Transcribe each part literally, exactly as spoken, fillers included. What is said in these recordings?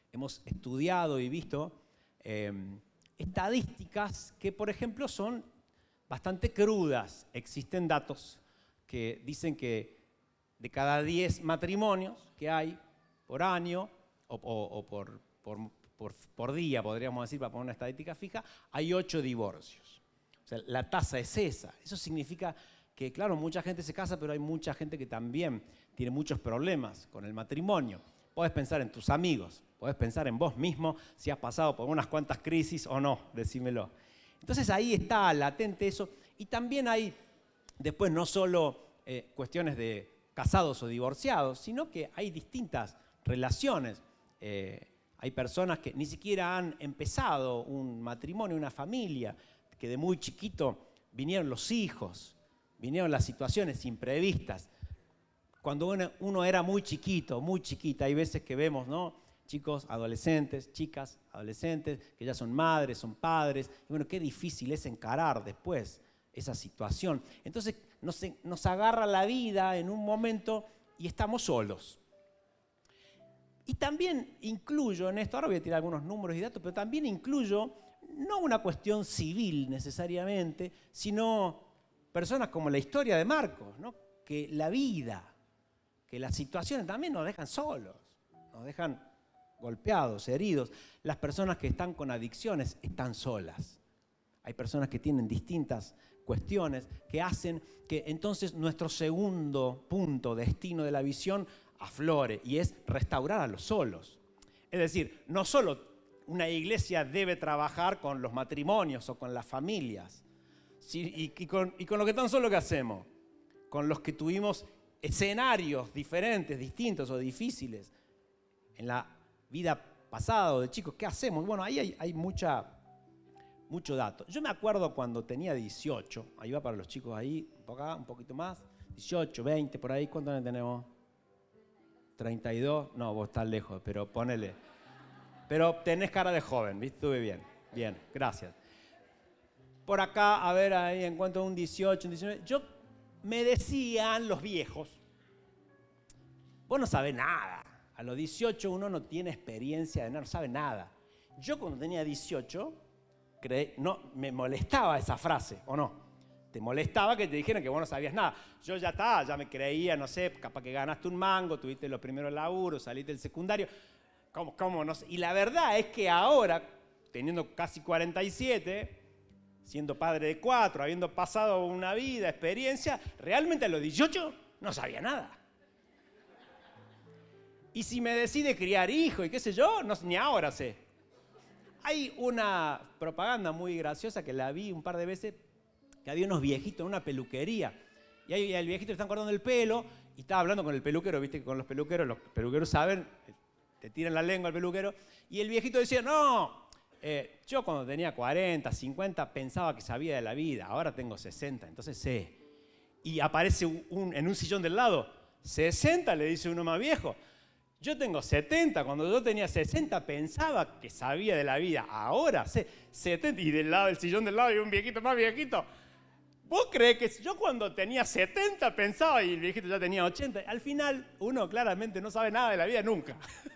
hemos estudiado y visto eh, estadísticas que, por ejemplo, son bastante crudas. Existen datos que dicen que de cada diez matrimonios que hay por año o, o, o por, por, por, por día, podríamos decir, para poner una estadística fija, hay ocho divorcios. O sea, la tasa es esa. Eso significa que, claro, mucha gente se casa, pero hay mucha gente que también tiene muchos problemas con el matrimonio. Podés pensar en tus amigos, podés pensar en vos mismo, si has pasado por unas cuantas crisis o no, decímelo. Entonces ahí está latente eso. Y también hay, después, no solo eh, cuestiones de casados o divorciados, sino que hay distintas relaciones. Eh, hay personas que ni siquiera han empezado un matrimonio, una familia, que de muy chiquito vinieron los hijos, vinieron las situaciones imprevistas. Cuando uno, uno era muy chiquito, muy chiquita, hay veces que vemos, ¿no?, chicos, adolescentes, chicas, adolescentes, que ya son madres, son padres. Y bueno, qué difícil es encarar después esa situación. Entonces nos, nos agarra la vida en un momento y estamos solos. Y también incluyo en esto, ahora voy a tirar algunos números y datos, pero también incluyo no una cuestión civil necesariamente, sino personas como la historia de Marcos, ¿no?, que la vida, que las situaciones también nos dejan solos, nos dejan golpeados, heridos. Las personas que están con adicciones están solas. Hay personas que tienen distintas cuestiones que hacen que entonces nuestro segundo punto, destino de la visión, aflore, y es restaurar a los solos. Es decir, no solo una iglesia debe trabajar con los matrimonios o con las familias, y, y, con, y con los que están solos, ¿qué hacemos? Con los que tuvimos escenarios diferentes, distintos o difíciles en la vida pasada o de chicos, ¿qué hacemos? Bueno, ahí hay, hay mucha, mucho dato. Yo me acuerdo cuando tenía dieciocho, ahí va para los chicos ahí, un poco acá, un poquito más, dieciocho, veinte, por ahí, ¿cuántos años tenemos? treinta y dos, no, vos estás lejos, pero ponele. Pero tenés cara de joven, ¿viste? Estuve bien, bien, gracias. Por acá, a ver, ahí encuentro un dieciocho, un diecinueve, yo me decían los viejos, vos no sabés nada. A los dieciocho uno no tiene experiencia de nada, no sabe nada. Yo cuando tenía dieciocho, creí, no, me molestaba esa frase, ¿o no? Te molestaba que te dijeran que vos no sabías nada. Yo ya estaba, ya me creía, no sé, capaz que ganaste un mango, tuviste los primeros laburos, saliste del secundario. ¿Cómo, cómo no sé? Y la verdad es que ahora, teniendo casi cuarenta y siete, siendo padre de cuatro, habiendo pasado una vida, experiencia, realmente a los dieciocho no sabía nada. Y si me decide criar hijos y qué sé yo, no, ni ahora sé. Hay una propaganda muy graciosa que la vi un par de veces, que había unos viejitos en una peluquería. Y ahí el viejito le están cortando el pelo y estaba hablando con el peluquero, viste que con los peluqueros, los peluqueros saben, te tiran la lengua al peluquero. Y el viejito decía, no, eh, yo cuando tenía cuarenta, cincuenta pensaba que sabía de la vida, ahora tengo sesenta, entonces sé. Y aparece un, en un sillón del lado, sesenta, le dice uno más viejo. Yo tengo setenta, cuando yo tenía sesenta pensaba que sabía de la vida, ahora sé setenta, y del lado del sillón del lado hay un viejito más viejito. ¿Vos creés que yo cuando tenía setenta pensaba y el viejito ya tenía ochenta? Al final uno claramente no sabe nada de la vida nunca.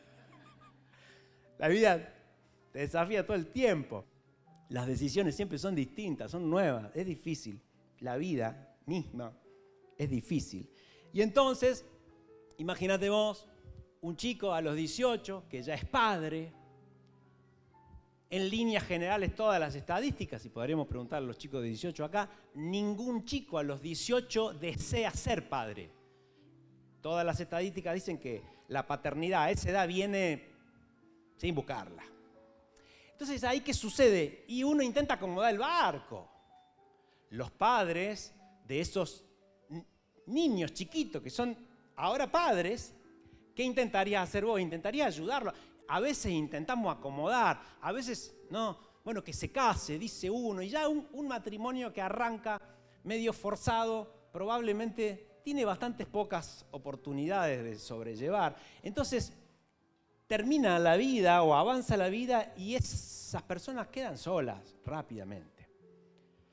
La vida te desafía todo el tiempo. Las decisiones siempre son distintas, son nuevas, es difícil. La vida misma es difícil. Y entonces, imagínate vos, un chico a los dieciocho que ya es padre, en líneas generales todas las estadísticas, y podríamos preguntar a los chicos de dieciocho acá, ningún chico a los dieciocho desea ser padre. Todas las estadísticas dicen que la paternidad a esa edad viene sin buscarla. Entonces, ¿ahí qué sucede? Y uno intenta acomodar el barco. Los padres de esos niños chiquitos que son ahora padres, ¿qué intentarías hacer vos? Intentarías ayudarlo. A veces intentamos acomodar, a veces, no, bueno, que se case, dice uno, y ya un, un matrimonio que arranca medio forzado, probablemente tiene bastantes pocas oportunidades de sobrellevar. Entonces, termina la vida o avanza la vida y esas personas quedan solas rápidamente.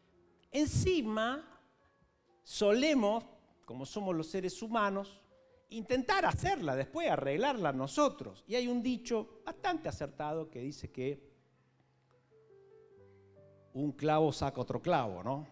Encima, solemos, como somos los seres humanos, intentar hacerla después, arreglarla nosotros. Y hay un dicho bastante acertado que dice que un clavo saca otro clavo, ¿no?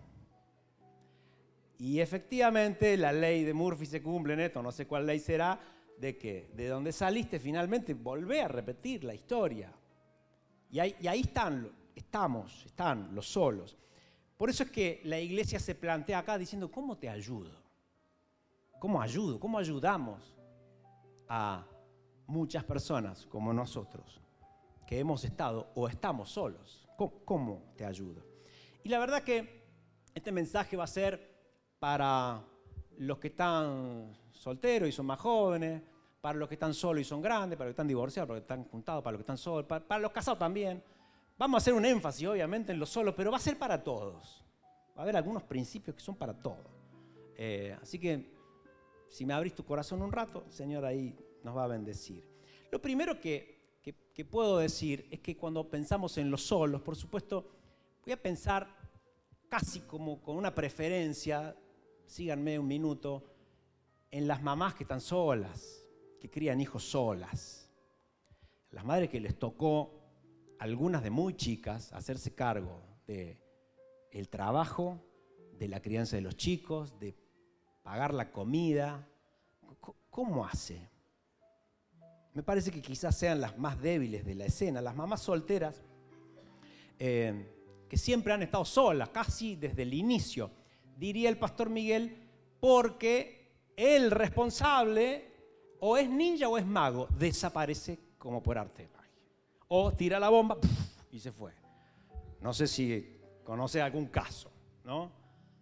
Y efectivamente la ley de Murphy se cumple en esto, no sé cuál ley será, de que de donde saliste finalmente volvé a repetir la historia. Y ahí, y ahí están, estamos, están los solos. Por eso es que la iglesia se plantea acá diciendo, ¿cómo te ayudo? ¿Cómo ayudo? ¿Cómo ayudamos a muchas personas como nosotros que hemos estado o estamos solos? ¿Cómo, cómo te ayudo? Y la verdad que este mensaje va a ser para los que están solteros y son más jóvenes, para los que están solos y son grandes, para los que están divorciados, para los que están juntados, para los que están solos, para, para los casados también. Vamos a hacer un énfasis, obviamente, en los solos, pero va a ser para todos. Va a haber algunos principios que son para todos. Eh, así que, si me abrís tu corazón un rato, el Señor ahí nos va a bendecir. Lo primero que, que, que puedo decir es que cuando pensamos en los solos, por supuesto, voy a pensar casi como con una preferencia, síganme un minuto, en las mamás que están solas, que crían hijos solas. Las madres que les tocó, algunas de muy chicas, hacerse cargo del trabajo, de la crianza de los chicos, de pagar la comida. ¿Cómo hace? Me parece que quizás sean las más débiles de la escena, las mamás solteras, eh, que siempre han estado solas, casi desde el inicio, diría el pastor Miguel, porque el responsable o es ninja o es mago, desaparece como por arte de magia. O tira la bomba y se fue. No sé si conoce algún caso, ¿no?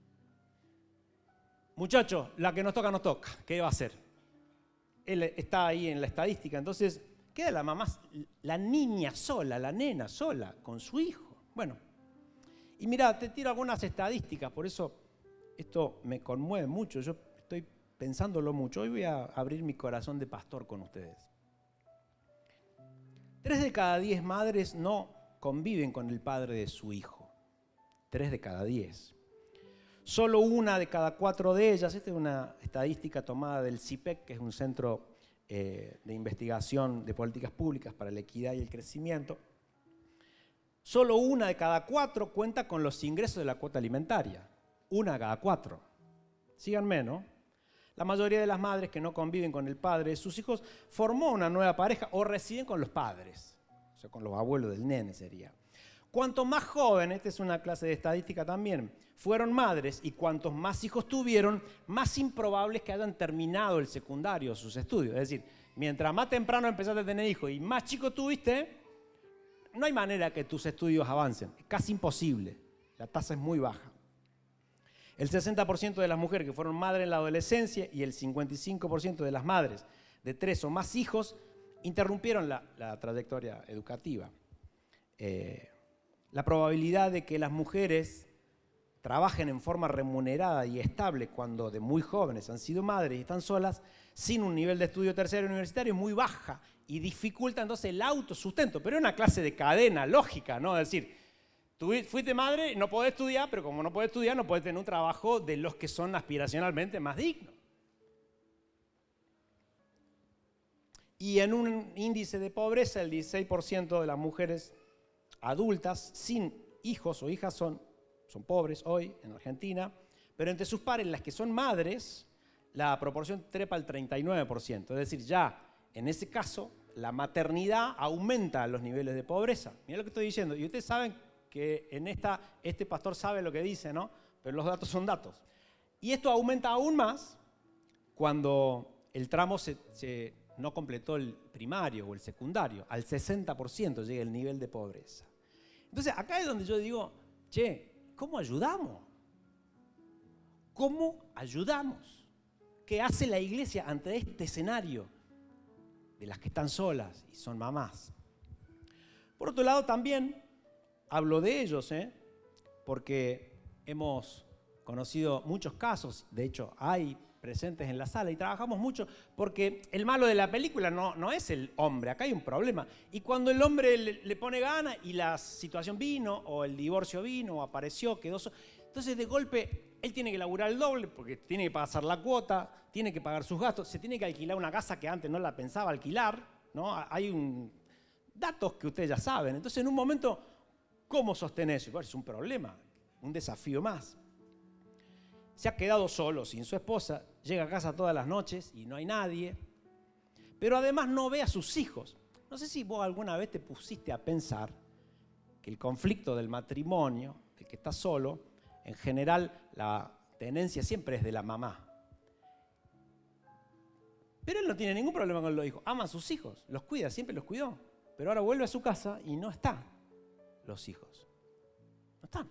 Muchachos, la que nos toca, nos toca. ¿Qué va a hacer? Él está ahí en la estadística, entonces queda la mamá, la niña sola, la nena sola, con su hijo. Bueno, y mira, te tiro algunas estadísticas, por eso esto me conmueve mucho, yo estoy pensándolo mucho. Hoy voy a abrir mi corazón de pastor con ustedes. Tres de cada diez madres no conviven con el padre de su hijo. Tres de cada diez. Solo una de cada cuatro de ellas, esta es una estadística tomada del C I P E C, que es un centro eh, de investigación de políticas públicas para la equidad y el crecimiento. Solo una de cada cuatro cuenta con los ingresos de la cuota alimentaria. Una de cada cuatro. Síganme, ¿no? La mayoría de las madres que no conviven con el padre de sus hijos formó una nueva pareja o residen con los padres, o sea, con los abuelos del nene sería. Cuanto más jóvenes, esta es una clase de estadística también, fueron madres y cuantos más hijos tuvieron, más improbable es que hayan terminado el secundario, sus estudios. Es decir, mientras más temprano empezaste a tener hijos y más chico tuviste, no hay manera que tus estudios avancen, es casi imposible, la tasa es muy baja. El sesenta por ciento de las mujeres que fueron madres en la adolescencia y el cincuenta y cinco por ciento de las madres de tres o más hijos interrumpieron la, la trayectoria educativa. Eh, la probabilidad de que las mujeres trabajen en forma remunerada y estable cuando de muy jóvenes han sido madres y están solas, sin un nivel de estudio terciario universitario, es muy baja y dificulta entonces el autosustento. Pero es una clase de cadena lógica, ¿no? Es decir, tú fuiste madre, no podés estudiar, pero como no podés estudiar, no podés tener un trabajo de los que son aspiracionalmente más dignos. Y en un índice de pobreza, el dieciséis por ciento de las mujeres adultas sin hijos o hijas son, son pobres hoy en Argentina, pero entre sus pares, las que son madres, la proporción trepa al treinta y nueve por ciento. Es decir, ya en ese caso, la maternidad aumenta los niveles de pobreza. Mirá lo que estoy diciendo. Y ustedes saben que en esta, este pastor sabe lo que dice, ¿no? Pero los datos son datos. Y esto aumenta aún más cuando el tramo se, se, no completó el primario o el secundario. Al sesenta por ciento llega el nivel de pobreza. Entonces, acá es donde yo digo, che, ¿cómo ayudamos? ¿Cómo ayudamos? ¿Qué hace la iglesia ante este escenario de las que están solas y son mamás? Por otro lado, también hablo de ellos, ¿eh? Porque hemos conocido muchos casos, de hecho hay presentes en la sala y trabajamos mucho porque el malo de la película no, no es el hombre, acá hay un problema. Y cuando el hombre le, le pone gana y la situación vino, o el divorcio vino, o apareció, quedó... So- entonces de golpe él tiene que laburar el doble porque tiene que pasar la cuota, tiene que pagar sus gastos, se tiene que alquilar una casa que antes no la pensaba alquilar, ¿no? Hay un, datos que ustedes ya saben. Entonces, en un momento, ¿cómo sostener eso? Es un problema, un desafío más. Se ha quedado solo, sin su esposa, llega a casa todas las noches y no hay nadie, pero además no ve a sus hijos. No sé si vos alguna vez te pusiste a pensar que el conflicto del matrimonio, del que está solo, en general la tenencia siempre es de la mamá. Pero él no tiene ningún problema con los hijos, ama a sus hijos, los cuida, siempre los cuidó. Pero ahora vuelve a su casa y no están los hijos. No están.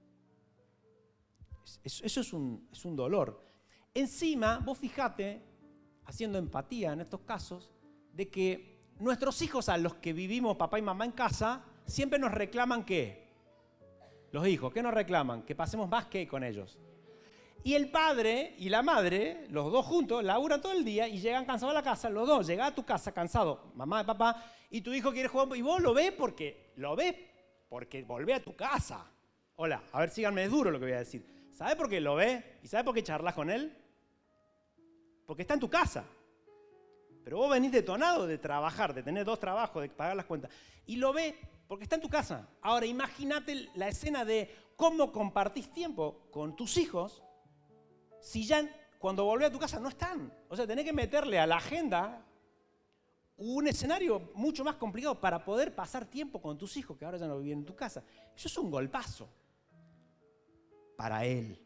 Eso es un, es un dolor. Encima, vos fijate, haciendo empatía en estos casos, de que nuestros hijos a los que vivimos papá y mamá en casa, siempre nos reclaman ¿qué? Los hijos, ¿qué nos reclaman? Que pasemos más que con ellos. Y el padre y la madre, los dos juntos, laburan todo el día y llegan cansados a la casa, los dos, llegás a tu casa cansado, mamá y papá, y tu hijo quiere jugar, y vos lo ves porque, lo ves porque volvé a tu casa. Hola, a ver, síganme, es duro lo que voy a decir. ¿Sabe por qué lo ves? ¿Y sabe por qué charlas con él? Porque está en tu casa. Pero vos venís detonado de trabajar, de tener dos trabajos, de pagar las cuentas. Y lo ves porque está en tu casa. Ahora, imagínate la escena de cómo compartís tiempo con tus hijos si ya cuando volvés a tu casa no están. O sea, tenés que meterle a la agenda un escenario mucho más complicado para poder pasar tiempo con tus hijos que ahora ya no viven en tu casa. Eso es un golpazo para él.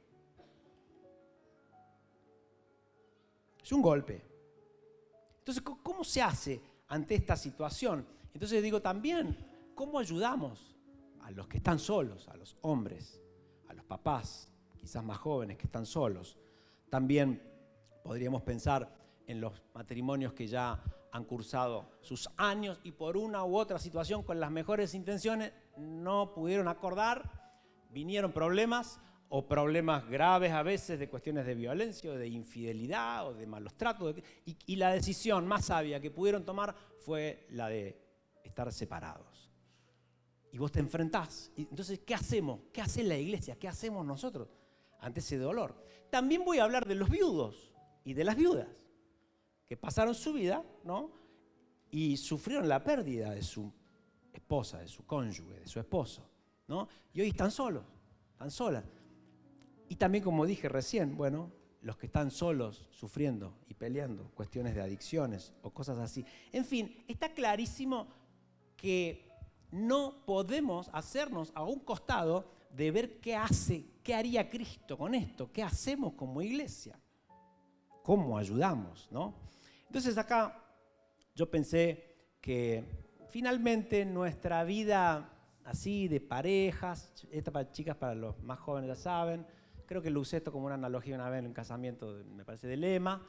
Es un golpe. Entonces, ¿cómo se hace ante esta situación? Entonces digo también, ¿cómo ayudamos a los que están solos, a los hombres, a los papás, quizás más jóvenes que están solos? También podríamos pensar en los matrimonios que ya han cursado sus años y por una u otra situación con las mejores intenciones no pudieron acordar, vinieron problemas o problemas graves a veces de cuestiones de violencia o de infidelidad o de malos tratos. Y, y la decisión más sabia que pudieron tomar fue la de estar separados. Y vos te enfrentás. Y entonces, ¿qué hacemos? ¿Qué hace la iglesia? ¿Qué hacemos nosotros ante ese dolor? También voy a hablar de los viudos y de las viudas que pasaron su vida, ¿no? Y sufrieron la pérdida de su esposa, de su cónyuge, de su esposo, ¿no? Y hoy están solos, están solas. Y también, como dije recién, bueno, los que están solos, sufriendo y peleando, cuestiones de adicciones o cosas así. En fin, está clarísimo que no podemos hacernos a un costado de ver qué hace, qué haría Cristo con esto, qué hacemos como iglesia, cómo ayudamos, ¿no? Entonces acá yo pensé que finalmente nuestra vida así de parejas, esta para chicas, para los más jóvenes ya saben, creo que lo usé esto como una analogía una vez en un casamiento, me parece, de Lema.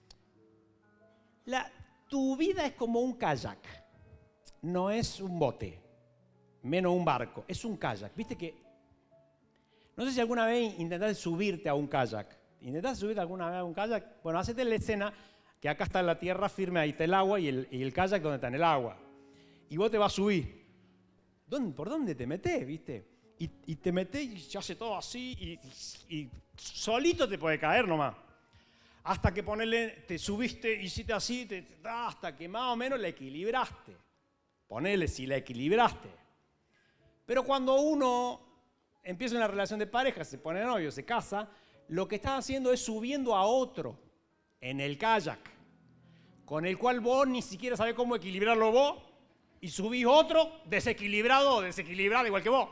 La, tu vida es como un kayak, no es un bote, menos un barco, es un kayak. Viste que, no sé si alguna vez intentaste subirte a un kayak. ¿Intentaste subirte alguna vez a un kayak? Bueno, hacete la escena que acá está la tierra firme, ahí está el agua y el, y el kayak donde está en el agua. Y vos te vas a subir. ¿Dónde, ¿Por dónde te metés, viste? Y, y te metés y se hace todo así y, y, y solito te puede caer nomás. Hasta que ponele, te subiste, hiciste así, te, hasta que más o menos la equilibraste. Ponele si la equilibraste. Pero cuando uno empieza una relación de pareja, se pone novio, se casa, lo que estás haciendo es subiendo a otro en el kayak, con el cual vos ni siquiera sabés cómo equilibrarlo vos, y subís otro desequilibrado o desequilibrado igual que vos.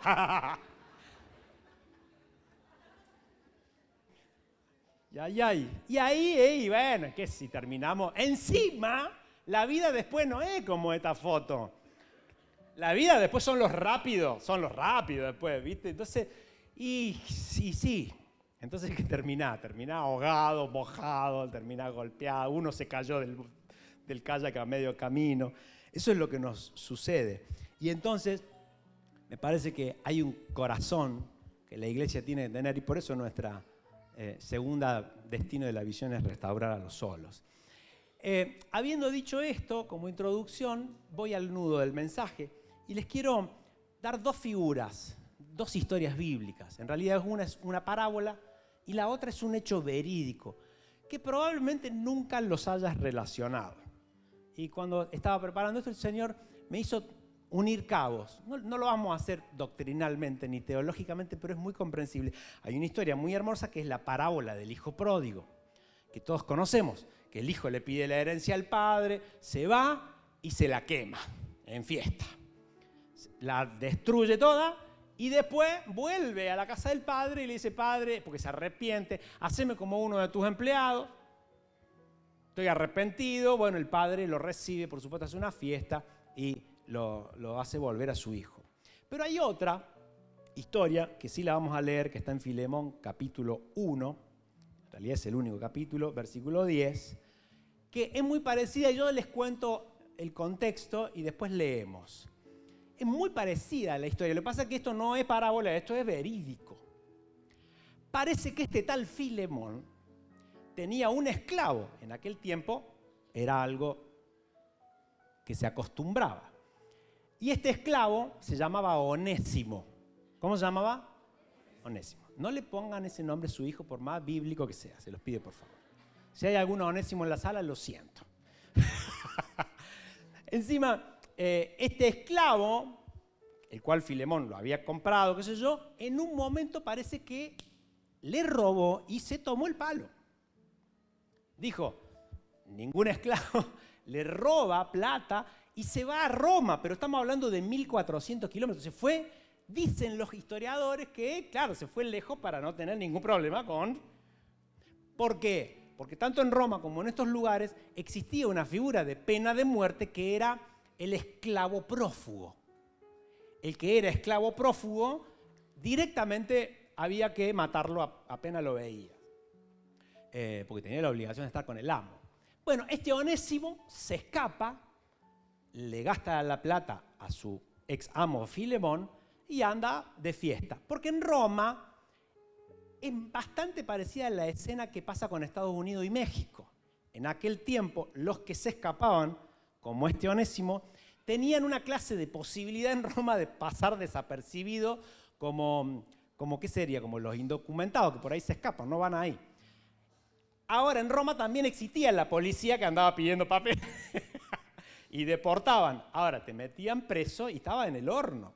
Y ahí, ahí. Y ahí, y bueno, que si terminamos. Encima, la vida después no es como esta foto. La vida después son los rápidos, son los rápidos después, ¿viste? Entonces, y sí, sí. Entonces hay que terminar, terminar ahogado, mojado, terminar golpeado. Uno se cayó del, del kayak a medio camino. Eso es lo que nos sucede. Y entonces, me parece que hay un corazón que la iglesia tiene que tener y por eso nuestra eh, segunda destino de la visión es restaurar a los solos. Eh, habiendo dicho esto, como introducción, voy al nudo del mensaje y les quiero dar dos figuras, dos historias bíblicas. En realidad una es una parábola y la otra es un hecho verídico, que probablemente nunca los hayas relacionado. Y cuando estaba preparando esto, el Señor me hizo unir cabos. No, no lo vamos a hacer doctrinalmente ni teológicamente, pero es muy comprensible. Hay una historia muy hermosa que es la parábola del hijo pródigo, que todos conocemos, que el hijo le pide la herencia al padre, se va y se la quema en fiesta. La destruye toda y después vuelve a la casa del padre y le dice: padre, porque se arrepiente, haceme como uno de tus empleados. Estoy arrepentido. Bueno, el padre lo recibe, por supuesto, hace una fiesta y lo, lo hace volver a su hijo. Pero hay otra historia que sí la vamos a leer, que está en Filemón capítulo uno. En realidad es el único capítulo, versículo diez, que es muy parecida. Yo les cuento el contexto y después leemos. Es muy parecida a la historia. Lo que pasa es que esto no es parábola, esto es verídico. Parece que este tal Filemón tenía un esclavo. En aquel tiempo era algo que se acostumbraba. Y este esclavo se llamaba Onésimo. ¿Cómo se llamaba? Onésimo. No le pongan ese nombre a su hijo, por más bíblico que sea, se los pido por favor. Si hay algún Onésimo en la sala, lo siento. Encima, eh, este esclavo, el cual Filemón lo había comprado, qué sé yo, en un momento parece que le robó y se tomó el palo. Dijo: ningún esclavo le roba plata y se va a Roma, pero estamos hablando de mil cuatrocientos kilómetros. Se fue, dicen los historiadores, que claro, se fue lejos para no tener ningún problema con... ¿Por qué? Porque tanto en Roma como en estos lugares existía una figura de pena de muerte que era el esclavo prófugo. El que era esclavo prófugo directamente había que matarlo apenas lo veía, eh, porque tenía la obligación de estar con el amo. Bueno, este Onésimo se escapa, le gasta la plata a su ex amo Filemón y anda de fiesta. Porque en Roma es bastante parecida a la escena que pasa con Estados Unidos y México. En aquel tiempo, los que se escapaban, como este Onésimo, tenían una clase de posibilidad en Roma de pasar desapercibido como, como ¿qué sería? Como los indocumentados que por ahí se escapan, no van ahí. Ahora, en Roma también existía la policía que andaba pidiendo papel y deportaban. Ahora, te metían preso y estaba en el horno.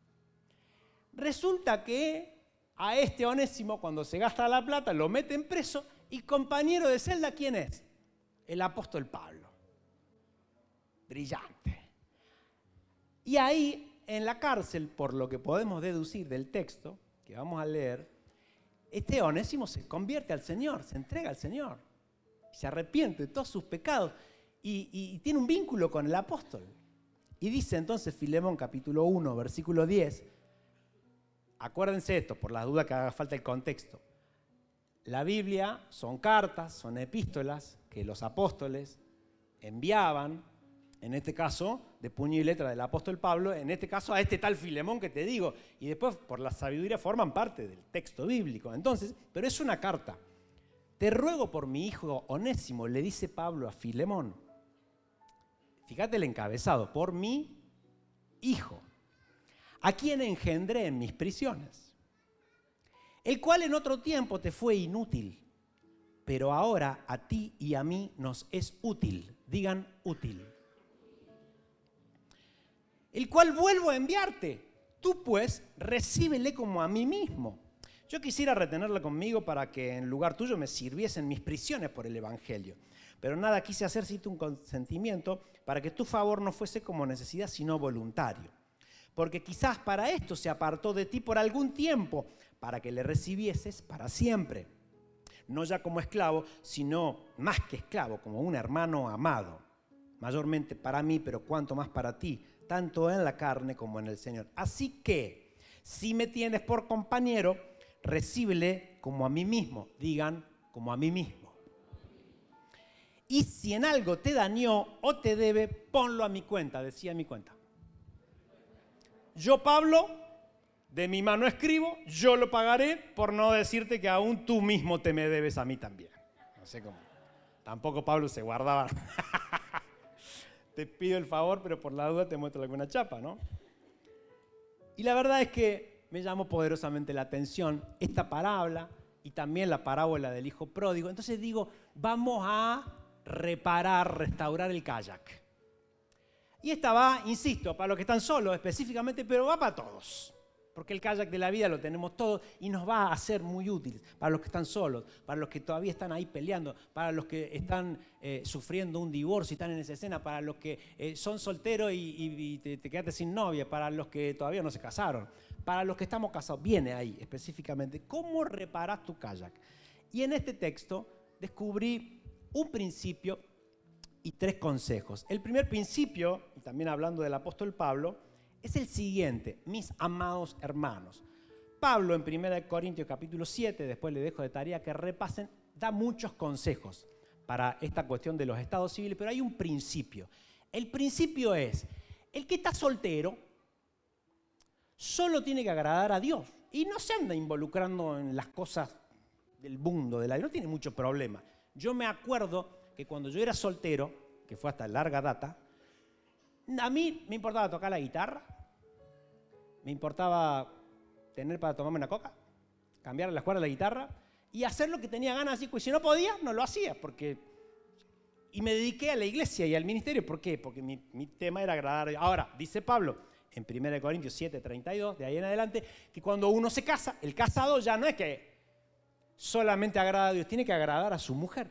Resulta que a este Onésimo, cuando se gasta la plata, lo meten preso y compañero de celda, ¿quién es? El apóstol Pablo. Brillante. Y ahí, en la cárcel, por lo que podemos deducir del texto que vamos a leer, este Onésimo se convierte al Señor, se entrega al Señor, se arrepiente de todos sus pecados y, y, y tiene un vínculo con el apóstol. Y dice entonces Filemón capítulo uno, versículo diez, acuérdense esto, por las dudas que haga falta el contexto. La Biblia son cartas, son epístolas que los apóstoles enviaban, en este caso, de puño y letra del apóstol Pablo, en este caso a este tal Filemón que te digo, y después por la sabiduría forman parte del texto bíblico. Entonces, pero es una carta. Te ruego por mi hijo Onésimo, le dice Pablo a Filemón. Fíjate el encabezado, por mi hijo, a quien engendré en mis prisiones, el cual en otro tiempo te fue inútil, pero ahora a ti y a mí nos es útil. Digan útil. El cual vuelvo a enviarte. Tú pues recíbele como a mí mismo. Yo quisiera retenerla conmigo para que en lugar tuyo me sirviesen mis prisiones por el evangelio. Pero nada quise hacer sin tu consentimiento para que tu favor no fuese como necesidad sino voluntario. Porque quizás para esto se apartó de ti por algún tiempo, para que le recibieses para siempre. No ya como esclavo, sino más que esclavo, como un hermano amado. Mayormente para mí, pero cuanto más para ti, tanto en la carne como en el Señor. Así que, si me tienes por compañero, recíbele como a mí mismo. Digan, como a mí mismo. Y si en algo te dañó o te debe, ponlo a mi cuenta, decía a mi cuenta. Yo, Pablo, de mi mano escribo, yo lo pagaré, por no decirte que aún tú mismo te me debes a mí también. No sé cómo. Tampoco Pablo se guardaba. Te pido el favor, pero por la duda te muestro alguna chapa, ¿no? Y la verdad es que me llamó poderosamente la atención esta parábola y también la parábola del hijo pródigo. Entonces digo, vamos a reparar, restaurar el kayak. Y esta va, insisto, para los que están solos específicamente, pero va para todos. Porque el kayak de la vida lo tenemos todos y nos va a ser muy útil para los que están solos, para los que todavía están ahí peleando, para los que están eh, sufriendo un divorcio y están en esa escena, para los que eh, son solteros y, y, y te, te quedaste sin novia, para los que todavía no se casaron, para los que estamos casados. Viene ahí específicamente cómo reparas tu kayak. Y en este texto descubrí un principio y tres consejos. El primer principio, y también hablando del apóstol Pablo, es el siguiente: mis amados hermanos. Pablo en primera de Corintios capítulo siete, después les dejo de tarea que repasen, da muchos consejos para esta cuestión de los estados civiles, pero hay un principio. El principio es, el que está soltero solo tiene que agradar a Dios y no se anda involucrando en las cosas del mundo, de la vida, no tiene mucho problema. Yo me acuerdo que cuando yo era soltero, que fue hasta larga data, a mí me importaba tocar la guitarra, me importaba tener para tomarme una coca, cambiar las cuerdas de la guitarra y hacer lo que tenía ganas. Y si no podía, no lo hacía. Porque... Y me dediqué a la iglesia y al ministerio. ¿Por qué? Porque mi, mi tema era agradar a Dios. Ahora, dice Pablo en primera de Corintios siete, treinta y dos, de ahí en adelante, que cuando uno se casa, el casado ya no es que solamente agrada a Dios, tiene que agradar a su mujer.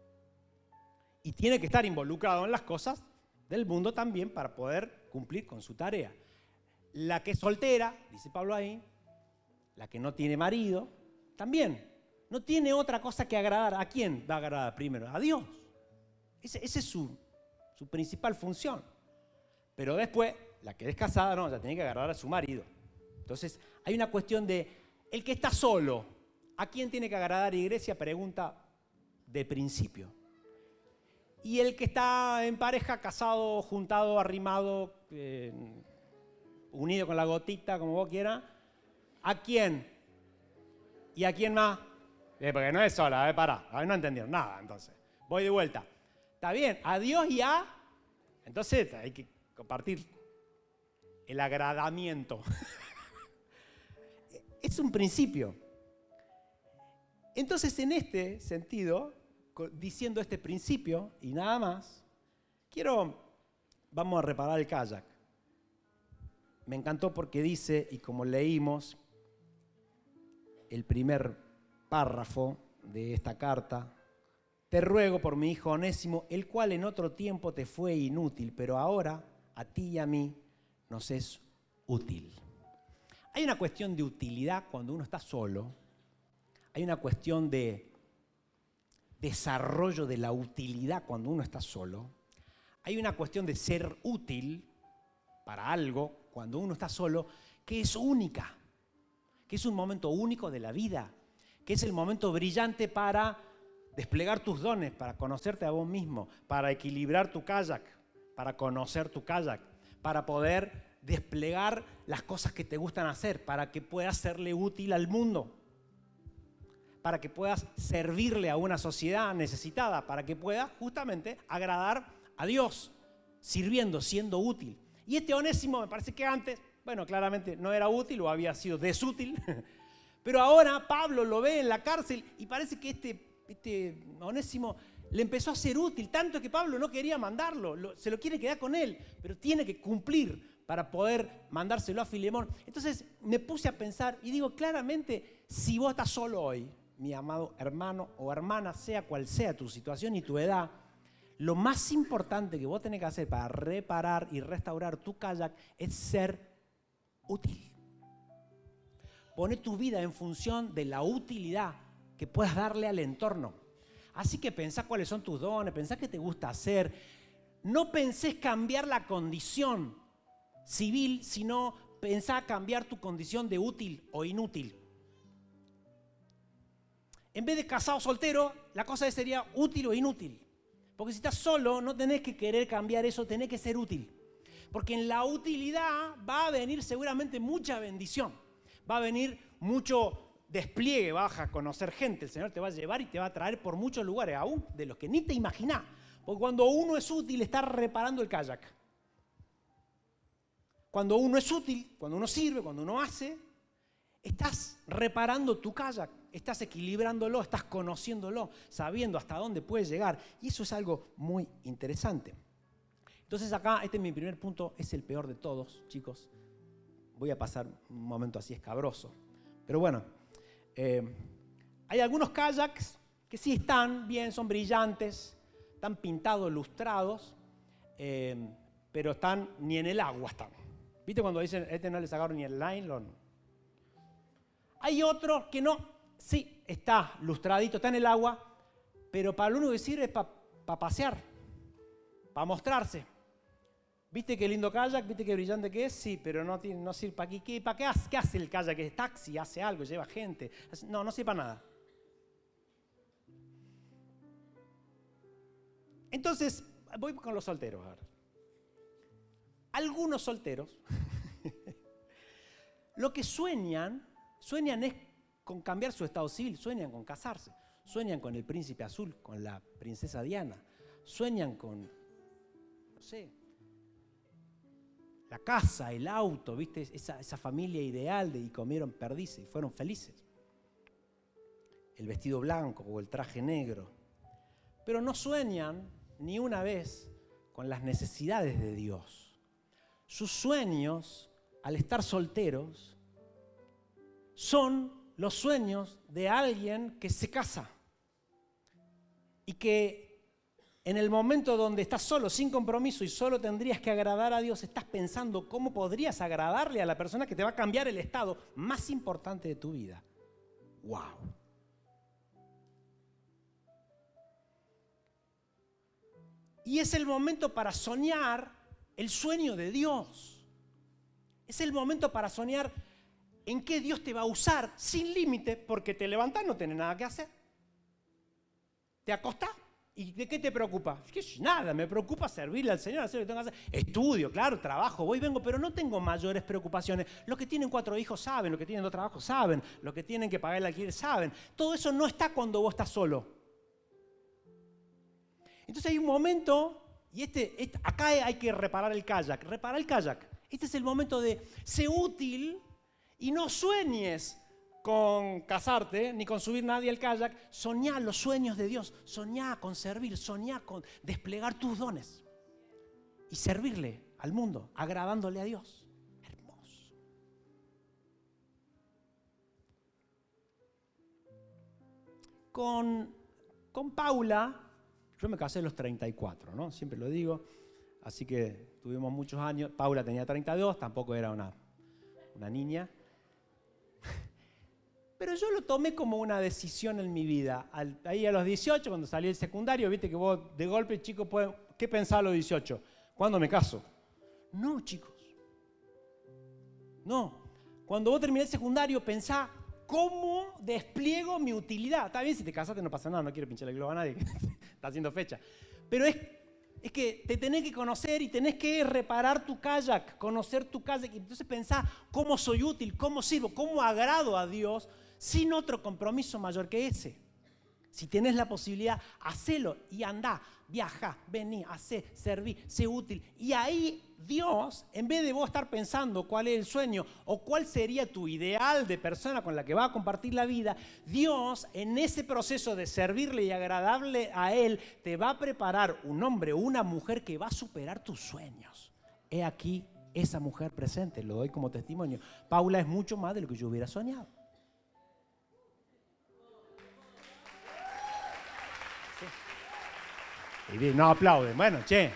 Y tiene que estar involucrado en las cosas del mundo también para poder cumplir con su tarea. La que es soltera, dice Pablo ahí, la que no tiene marido, también no tiene otra cosa que agradar. ¿A quién va a agradar primero? A Dios. Esa ese es su, su principal función. Pero después, la que es casada, no, ya tiene que agradar a su marido. Entonces, hay una cuestión de, el que está solo, ¿a quién tiene que agradar? Iglesia pregunta de principio. Y el que está en pareja, casado, juntado, arrimado, eh, unido con la gotita, como vos quieras, ¿a quién? ¿Y a quién más? Eh, porque no es sola, eh, pará, a ver, no entendieron nada, entonces. Voy de vuelta. Está bien, a Dios y a... Entonces hay que compartir el agradamiento. Es un principio. Entonces, en este sentido, diciendo este principio y nada más, quiero, vamos a reparar el kayak. Me encantó porque dice, y como leímos el primer párrafo de esta carta, te ruego por mi hijo Onésimo, el cual en otro tiempo te fue inútil, pero ahora a ti y a mí nos es útil. Hay una cuestión de utilidad cuando uno está solo, hay una cuestión de desarrollo de la utilidad cuando uno está solo, hay una cuestión de ser útil para algo cuando uno está solo, que es única, que es un momento único de la vida, que es el momento brillante para desplegar tus dones, para conocerte a vos mismo, para equilibrar tu kayak, para conocer tu kayak, para poder desplegar las cosas que te gustan hacer, para que puedas serle útil al mundo, para que puedas servirle a una sociedad necesitada, para que puedas justamente agradar a Dios, sirviendo, siendo útil. Y este Onésimo me parece que antes, bueno, claramente no era útil o había sido desútil, pero ahora Pablo lo ve en la cárcel y parece que este, este Onésimo le empezó a ser útil, tanto que Pablo no quería mandarlo, lo, se lo quiere quedar con él, pero tiene que cumplir para poder mandárselo a Filemón. Entonces me puse a pensar y digo claramente, si vos estás solo hoy, mi amado hermano o hermana, sea cual sea tu situación y tu edad, lo más importante que vos tenés que hacer para reparar y restaurar tu kayak es ser útil. Poné tu vida en función de la utilidad que puedas darle al entorno. Así que pensá cuáles son tus dones, pensá qué te gusta hacer. No pensés cambiar la condición civil, sino pensá cambiar tu condición de útil o inútil. En vez de casado o soltero, la cosa sería útil o inútil. Porque si estás solo, no tenés que querer cambiar eso, tenés que ser útil. Porque en la utilidad va a venir seguramente mucha bendición. Va a venir mucho despliegue, vas a conocer gente. El Señor te va a llevar y te va a traer por muchos lugares, aún de los que ni te imaginás. Porque cuando uno es útil, está reparando el kayak. Cuando uno es útil, cuando uno sirve, cuando uno hace, estás reparando tu kayak, estás equilibrándolo, estás conociéndolo, sabiendo hasta dónde puedes llegar. Y eso es algo muy interesante. Entonces acá, este es mi primer punto, es el peor de todos, chicos. Voy a pasar un momento así escabroso. Pero bueno, eh, hay algunos kayaks que sí están bien, son brillantes, están pintados, lustrados, eh, pero están ni en el agua están. ¿Viste cuando dicen, este no le sacaron ni el nylon? Hay otros que no, sí, está lustradito, está en el agua, pero para lo único que sirve es para pa pasear, para mostrarse. ¿Viste qué lindo kayak? ¿Viste qué brillante que es? Sí, pero no, no sirve para qué. ¿Para qué hace, qué hace el kayak? ¿Es taxi? ¿Hace algo? ¿Lleva gente? No, no sirve para nada. Entonces, voy con los solteros ahora. Algunos solteros, lo que sueñan, sueñan es con cambiar su estado civil, sueñan con casarse, sueñan con el príncipe azul, con la princesa Diana, sueñan con, no sé, la casa, el auto, ¿viste? Esa, esa familia ideal de y comieron perdices y fueron felices. El vestido blanco o el traje negro. Pero no sueñan ni una vez con las necesidades de Dios. Sus sueños, al estar solteros, son los sueños de alguien que se casa y que en el momento donde estás solo, sin compromiso y solo tendrías que agradar a Dios, estás pensando cómo podrías agradarle a la persona que te va a cambiar el estado más importante de tu vida. ¡Wow! Y es el momento para soñar el sueño de Dios. Es el momento para soñar en qué Dios te va a usar sin límite, porque te levantás, no tenés nada que hacer. Te acostás. ¿Y de qué te preocupa? Es que nada, me preocupa servirle al Señor, hacer lo que tengo que hacer. Estudio, claro, trabajo, voy y vengo, pero no tengo mayores preocupaciones. Los que tienen cuatro hijos saben, los que tienen dos trabajos saben, los que tienen que pagar el alquiler saben. Todo eso no está cuando vos estás solo. Entonces hay un momento, y este, este acá hay que reparar el kayak, reparar el kayak. Este es el momento de ser útil y no sueñes con casarte, ni con subir nadie al kayak. Soñá los sueños de Dios, soñá con servir, soñá con desplegar tus dones y servirle al mundo, agradándole a Dios. Hermoso. Con, con Paula, yo me casé a los treinta y cuatro, ¿no? Siempre lo digo, así que tuvimos muchos años. Paula tenía treinta y dos, tampoco era una, una niña. Pero yo lo tomé como una decisión en mi vida. Al, ahí a los dieciocho, cuando salí del secundario, viste que vos de golpe, chicos, ¿qué pensás a los dieciocho? ¿Cuándo me caso? No, chicos. No. Cuando vos terminás el secundario, pensá cómo despliego mi utilidad. Está bien, si te casaste no pasa nada, no quiero pincharle el globo a nadie, está haciendo fecha. Pero es, es que te tenés que conocer y tenés que reparar tu kayak, conocer tu kayak. Y entonces pensá cómo soy útil, cómo sirvo, cómo agrado a Dios, sin otro compromiso mayor que ese. Si tenés la posibilidad, hacelo y andá, viajá, vení, hacé, serví, sé útil. Y ahí Dios, en vez de vos estar pensando cuál es el sueño o cuál sería tu ideal de persona con la que vas a compartir la vida, Dios en ese proceso de servirle y agradarle a Él, te va a preparar un hombre o una mujer que va a superar tus sueños. He aquí esa mujer presente, lo doy como testimonio. Paula es mucho más de lo que yo hubiera soñado. Y no aplauden, bueno, che.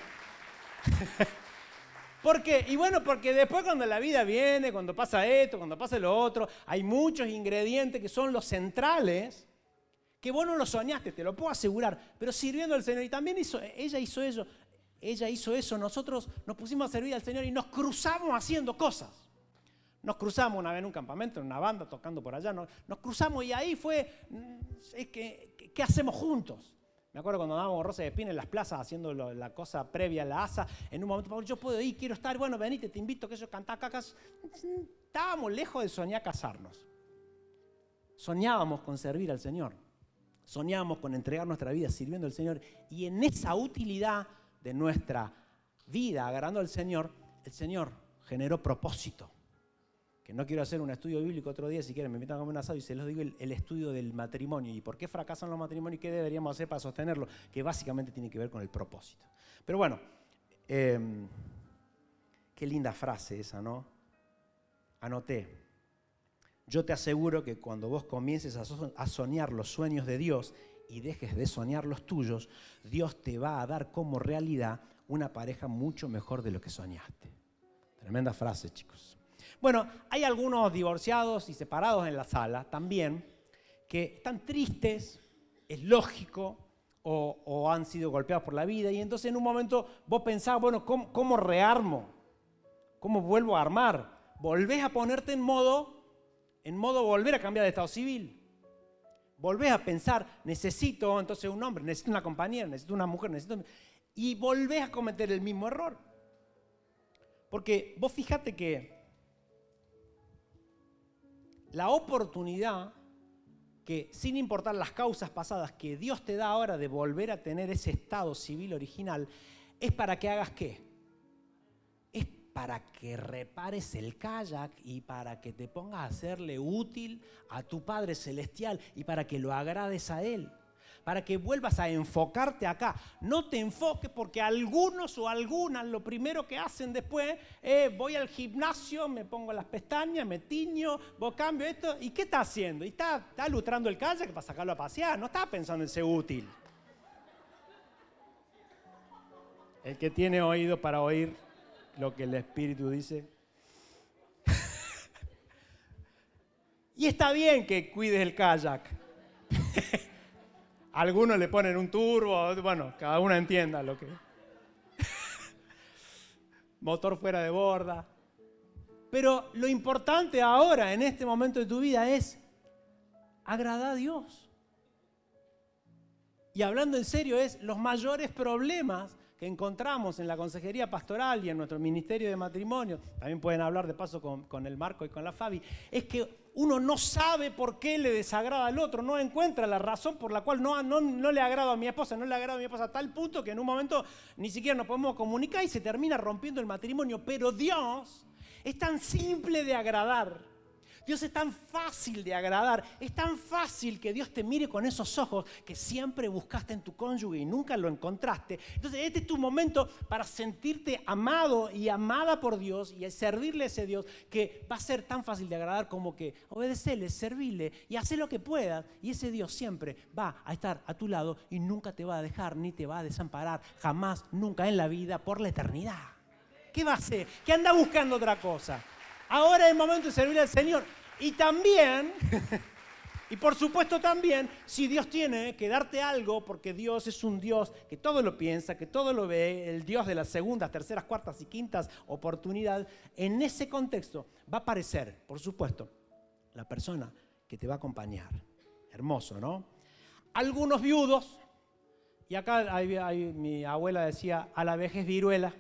¿Por qué? Y bueno, porque después cuando la vida viene, cuando pasa esto, cuando pasa lo otro, hay muchos ingredientes que son los centrales, que vos no los soñaste, te lo puedo asegurar, pero sirviendo al Señor. Y también hizo, ella hizo eso, ella hizo eso, nosotros nos pusimos a servir al Señor y nos cruzamos haciendo cosas. Nos cruzamos una vez en un campamento, en una banda, tocando por allá, nos, nos cruzamos y ahí fue, ¿qué, qué hacemos juntos? Me acuerdo cuando andábamos con Rosa de Espina en las plazas haciendo lo, la cosa previa a la asa. En un momento, yo puedo ir, quiero estar, bueno, venite, te invito, que yo cantar cacas. Estábamos lejos de soñar casarnos. Soñábamos con servir al Señor. Soñábamos con entregar nuestra vida sirviendo al Señor. Y en esa utilidad de nuestra vida, agradando al Señor, el Señor generó propósito. que no quiero hacer un estudio bíblico otro día, si quieren me invitan a comer un asado y se los digo el, el estudio del matrimonio y por qué fracasan los matrimonios y qué deberíamos hacer para sostenerlo, que básicamente tiene que ver con el propósito. Pero bueno, eh, qué linda frase esa, ¿no? Anoté. Yo te aseguro que cuando vos comiences a, so- a soñar los sueños de Dios y dejes de soñar los tuyos, Dios te va a dar como realidad una pareja mucho mejor de lo que soñaste. Tremenda frase, chicos. Bueno, hay algunos divorciados y separados en la sala también que están tristes, es lógico, o, o han sido golpeados por la vida y entonces en un momento vos pensás, bueno, ¿cómo, cómo rearmo? ¿Cómo vuelvo a armar? Volvés a ponerte en modo, en modo volver a cambiar de estado civil. Volvés a pensar, necesito entonces un hombre, necesito una compañera, necesito una mujer, necesito... Y volvés a cometer el mismo error. Porque vos fíjate que la oportunidad que, sin importar las causas pasadas, que Dios te da ahora de volver a tener ese estado civil original, es para que hagas ¿qué? Es para que repares el kayak y para que te pongas a serle útil a tu Padre Celestial y para que lo agrades a Él. Para que vuelvas a enfocarte acá. No te enfoques porque algunos o algunas lo primero que hacen después es voy al gimnasio, me pongo las pestañas, me tiño, vos cambio esto. ¿Y qué está haciendo? Y está, está lustrando el kayak para sacarlo a pasear. No está pensando en ser útil. El que tiene oído para oír lo que el Espíritu dice. Y está bien que cuides el kayak. Algunos le ponen un turbo, bueno, cada uno entienda lo que... Motor fuera de borda. Pero lo importante ahora, en este momento de tu vida, es agradar a Dios. Y hablando en serio, es los mayores problemas que encontramos en la consejería pastoral y en nuestro ministerio de matrimonio, también pueden hablar de paso con, con el Marco y con la Fabi, es que uno no sabe por qué le desagrada al otro, no encuentra la razón por la cual no, no, no le agrado a mi esposa, no le agrado a mi esposa a tal punto que en un momento ni siquiera nos podemos comunicar y se termina rompiendo el matrimonio. Pero Dios es tan simple de agradar. Dios es tan fácil de agradar, es tan fácil que Dios te mire con esos ojos que siempre buscaste en tu cónyuge y nunca lo encontraste. Entonces este es tu momento para sentirte amado y amada por Dios y servirle a ese Dios que va a ser tan fácil de agradar como que obedecerle, servirle y hacer lo que puedas. Y ese Dios siempre va a estar a tu lado y nunca te va a dejar ni te va a desamparar, jamás, nunca en la vida, por la eternidad. ¿Qué va a hacer? ¿Qué anda buscando otra cosa? Ahora es el momento de servirle al Señor. Y también, y por supuesto también, si Dios tiene que darte algo, porque Dios es un Dios que todo lo piensa, que todo lo ve, el Dios de las segundas, terceras, cuartas y quintas oportunidades, en ese contexto va a aparecer, por supuesto, la persona que te va a acompañar. Hermoso, ¿no? Algunos viudos, y acá hay, hay, mi abuela decía, a la vejez viruela,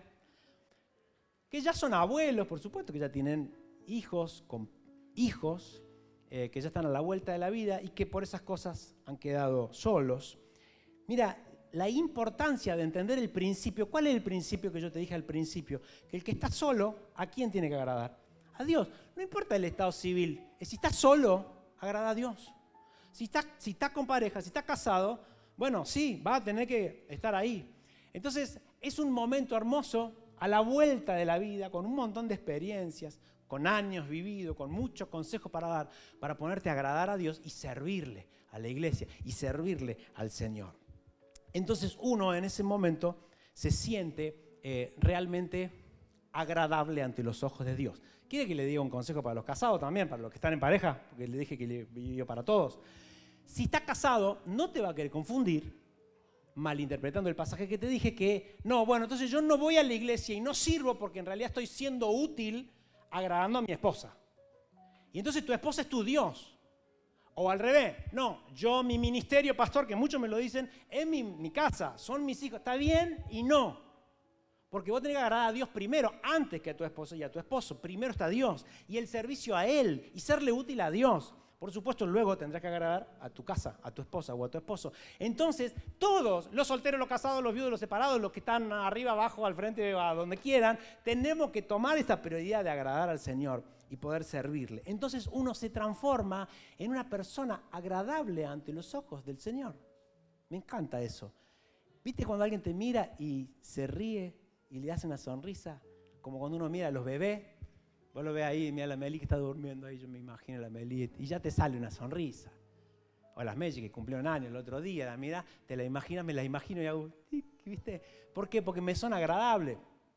que ya son abuelos, por supuesto, que ya tienen hijos, con hijos eh, que ya están a la vuelta de la vida y que por esas cosas han quedado solos. Mira, la importancia de entender el principio. ¿Cuál es el principio que yo te dije al principio? Que el que está solo, ¿a quién tiene que agradar? A Dios. No importa el estado civil. Si está solo, agrada a Dios. Si está, si está con pareja, si está casado, bueno, sí, va a tener que estar ahí. Entonces, es un momento hermoso a la vuelta de la vida, con un montón de experiencias, con años vividos, con muchos consejos para dar, para ponerte a agradar a Dios y servirle a la iglesia y servirle al Señor. Entonces uno en ese momento se siente eh, realmente agradable ante los ojos de Dios. ¿Quiere que le diga un consejo para los casados también, para los que están en pareja? Porque le dije que le vivió para todos. Si estás casado, no te va a querer confundir, malinterpretando el pasaje que te dije, que no, bueno, entonces yo no voy a la iglesia y no sirvo porque en realidad estoy siendo útil agradando a mi esposa. Y entonces tu esposa es tu Dios. O al revés, no, yo mi ministerio, pastor, que muchos me lo dicen, es mi, mi casa, son mis hijos. Está bien y no. Porque vos tenés que agradar a Dios primero, antes que a tu esposa y a tu esposo. Primero está Dios y el servicio a Él y serle útil a Dios. Por supuesto, luego tendrás que agradar a tu casa, a tu esposa o a tu esposo. Entonces, todos, los solteros, los casados, los viudos, los separados, los que están arriba, abajo, al frente, a donde quieran, tenemos que tomar esta prioridad de agradar al Señor y poder servirle. Entonces uno se transforma en una persona agradable ante los ojos del Señor. Me encanta eso. ¿Viste cuando alguien te mira y se ríe y le hace una sonrisa? Como cuando uno mira a los bebés. Vos lo ves ahí, mira la Meli que está durmiendo ahí, yo me imagino a la Meli, y ya te sale una sonrisa. O las Meli que cumplieron años el otro día, la mira, te la imaginas, me la imagino y hago, ¿viste? ¿Por qué? Porque me son agradables.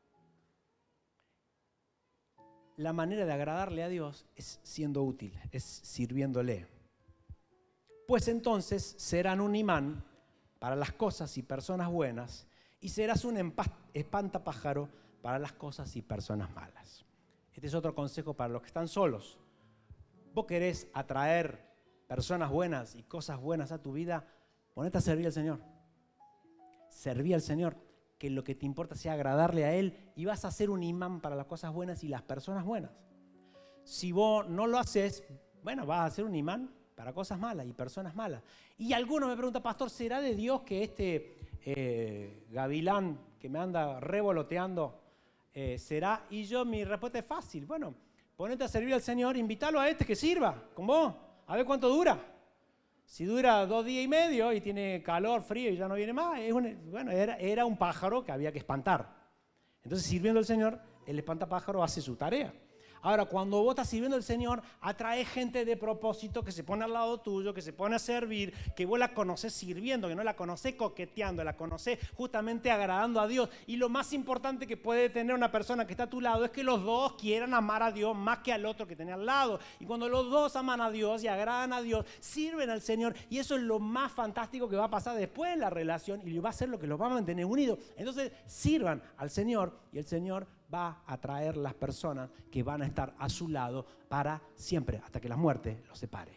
La manera de agradarle a Dios es siendo útil, es sirviéndole. Pues entonces serán un imán para las cosas y personas buenas y serás un espantapájaro para las cosas y personas malas. Este es otro consejo para los que están solos. Vos querés atraer personas buenas y cosas buenas a tu vida, ponete a servir al Señor. Serví al Señor, que lo que te importa sea agradarle a Él y vas a ser un imán para las cosas buenas y las personas buenas. Si vos no lo haces, bueno, vas a ser un imán para cosas malas y personas malas. Y alguno me pregunta, pastor, ¿será de Dios que este eh, gavilán que me anda revoloteando Eh, será? Y yo, mi respuesta es fácil. Bueno, ponete a servir al Señor, invítalo a este que sirva con vos, a ver cuánto dura. Si dura dos días y medio y tiene calor, frío y ya no viene más, es un, bueno, era, era un pájaro que había que espantar. Entonces, sirviendo al Señor, el espantapájaro hace su tarea. Ahora, cuando vos estás sirviendo al Señor, atrae gente de propósito que se pone al lado tuyo, que se pone a servir, que vos la conocés sirviendo, que no la conocés coqueteando, la conocés justamente agradando a Dios. Y lo más importante que puede tener una persona que está a tu lado es que los dos quieran amar a Dios más que al otro que tenés al lado. Y cuando los dos aman a Dios y agradan a Dios, sirven al Señor. Y eso es lo más fantástico que va a pasar después de la relación y va a ser lo que los va a mantener unidos. Entonces, sirvan al Señor y el Señor va a traer las personas que van a estar a su lado para siempre, hasta que la muerte los separe.